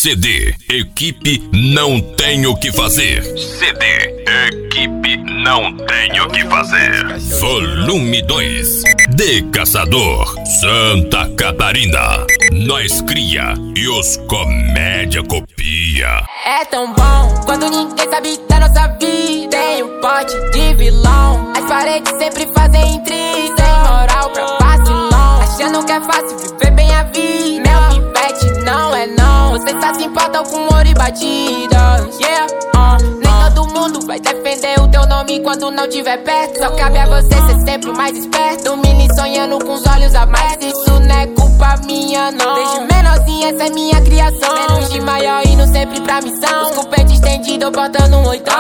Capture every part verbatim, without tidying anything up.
C D Equipe Não Tem O Que Fazer. C D Equipe Não Tem O Que Fazer. Volume dois. De Caçador, Santa Catarina. Nós cria e os comédia copia. É tão bom quando ninguém sabe da nossa vida. Tem um pote de vilão, as paredes sempre fazem tri. Sem moral pra vacilão, achando que é fácil viver bem a vida. Meu pivete não é não, vocês só se importam com ouro e batidas. Yeah, uh, nem todo mundo vai defender o teu nome quando não tiver perto. Só cabe a você ser sempre o mais esperto. Dormindo e sonhando com os olhos a mais. Isso não é culpa minha não, desde menorzinha essa é minha criação. Menos de maior indo sempre pra missão. Os cupete estendido botando um oitão.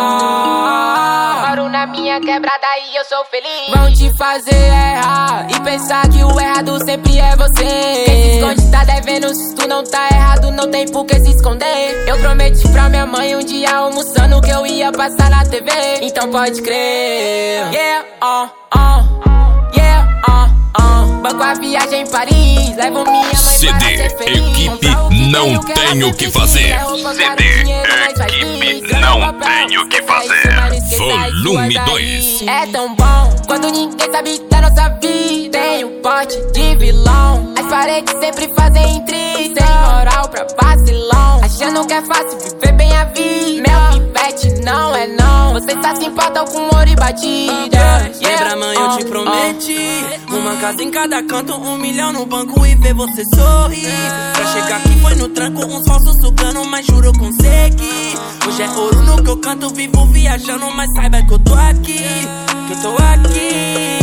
Moro na minha quebrada e eu sou feliz. Vão te fazer errar e pensar que o errado sempre é você. Quem se esconde tá devendo, se tu não tá errado não tem por que se esconder. Eu prometi pra minha mãe um dia almoçando que eu ia passar na T V. Então pode crer. Yeah, uh, uh, yeah, uh, uh. Banco a viagem em Paris, levo minha mãe C D para ser feliz. Equipe Não Tem O Que Fazer. C D Equipe Não Tem O Que Fazer. Volume dois. É tão bom quando ninguém sabe da nossa vida. Tem um pote de vilão, as paredes sempre fazem tri. Sem moral pra vacilão, achando que é fácil viver bem a vida. Meu pivete não é não, vocês só se importam com ouro e batidas. Lembra, mãe, eu te prometi uma casa em cada canto, um milhão no banco e ver você sorrir. Pra chegar aqui foi no tranco, uns falsos sucando, mas juro eu consegui. Hoje é ouro no que eu canto, vivo viajando, mas saiba que eu tô aqui, que eu tô aqui.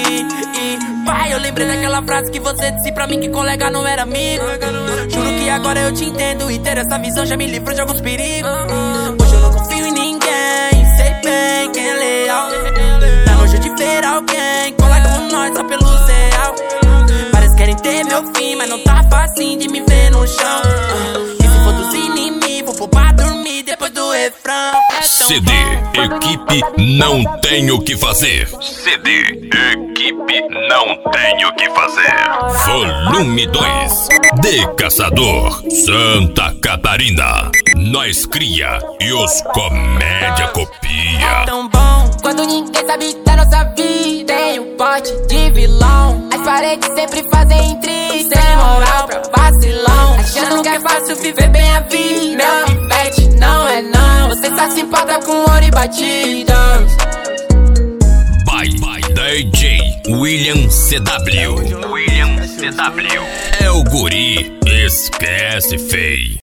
E, pai, eu lembrei daquela frase que você disse pra mim que colega não era amigo. Juro que agora eu te entendo e ter essa visão já me livrou de alguns perigos. Hoje eu não confio em ninguém, sei bem quem é leal. Dá nojo de ver alguém colar com nós só pelo real. Parece que querem ter meu fim, mas não tá fácil de me ver no chão. E se for dos inimigos, vou pra dormir depois do refrão. C D Equipe Não Tem O Que Fazer. C D Equipe Não Tem O Que Fazer. Volume dois. De Caçador, Santa Catarina. Nós cria e os comédia copia. É tão bom quando ninguém sabe da nossa vida. Tem um pote de vilão, as paredes sempre fazem tri. Sem moral pra vacilão, achando que é fácil viver bem a vida. Meu pivete não é não, você só se importa com ouro e batidas. By D J William C W. William C W. É o guri, esquece feio.